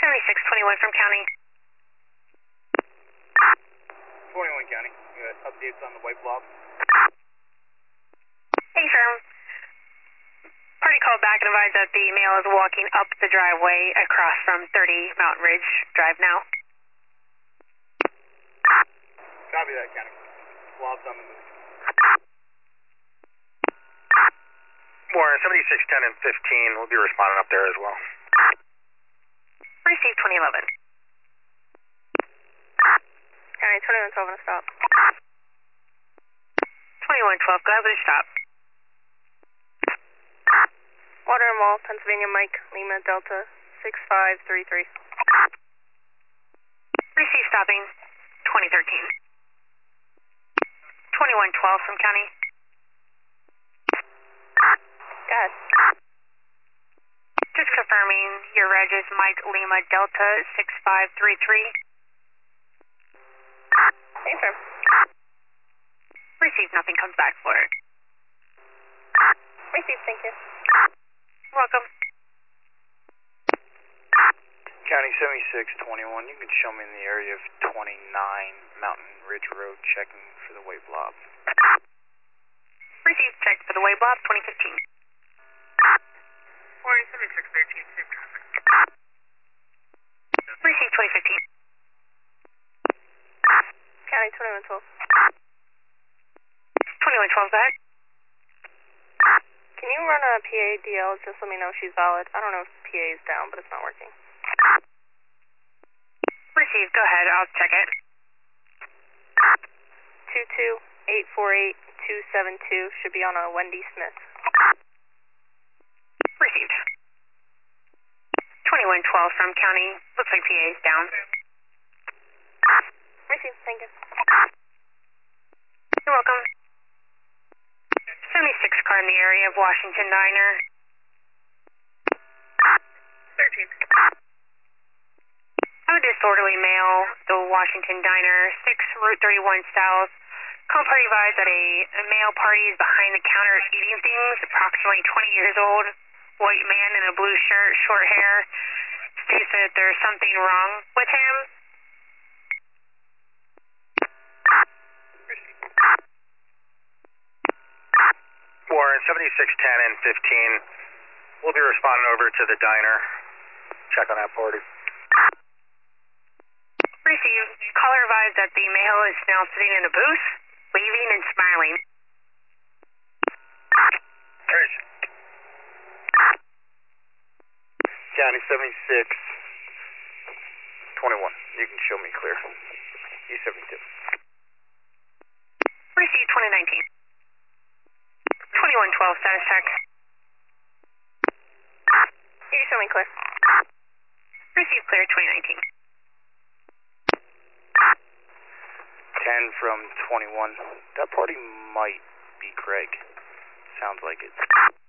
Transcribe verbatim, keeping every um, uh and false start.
seventy-six twenty-one from county. twenty-one county. You got updates on the white blob? Hey, firm. Party called back and advised that the male is walking up the driveway across from thirty Mountain Ridge Drive now. Copy that, county. Blob's on the move. Warren, seventy-six ten and fifteen. We'll be responding up there as well. Received twenty eleven. County twenty-one twelve on a stop. twenty-one twelve, go ahead with your stop. Water and Wall, Pennsylvania Mike, Lima Delta six five three three. Received stopping twenty thirteen. twenty-one twelve from county. Go ahead. Just confirming your reg is Mike Lima Delta six five three three. Hey, firm. Received, nothing comes back for it. Received, thank you. Welcome. County seventy-six twenty-one. You can show me in the area of twenty-nine Mountain Ridge Road checking for the white blob. Received, check for the white blob twenty fifteen. Warren, seventy-six thirteen, same traffic. Received twenty fifteen. County twenty-one twelve. twenty-one twelve, go ahead. Can you run a P A D L? Just let me know if she's valid. I don't know if P A is down, but it's not working. Received, go ahead, I'll check it. two two eight four eight two seven two should be on a Wendy Smith. Received. twenty-one twelve from county. Looks like P A is down. Received, thank you. You're welcome. seventy-six car in the area of Washington Diner. thirteen. Have a disorderly male, the Washington Diner, six Route thirty-one South. Call party advised that a, a male party is behind the counter eating things, approximately twenty years old. White man in a blue shirt, short hair. States that there's something wrong with him. Warren, seventy-six ten and fifteen. We'll be responding over to the diner. Check on that party. Received. Caller advised that the male is now sitting in a booth, waving and smiling. Trace. County seventy-six twenty-one. You can show me clear. E seventy-two. Received twenty nineteen. twenty-one twelve, status check. You can show me clear. Received clear twenty nineteen. ten from twenty-one. That party might be Craig. Sounds like it.